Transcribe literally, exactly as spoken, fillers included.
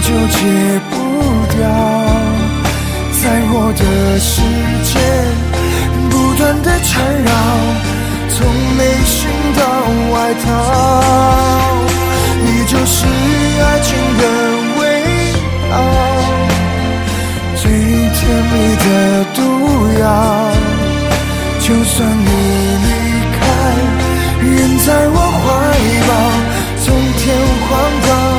就戒不掉，在我的世界不断的缠绕，从内心到外逃，你就是爱情的味道，最甜蜜的毒药。就算你离开，人在我怀抱，从天荒到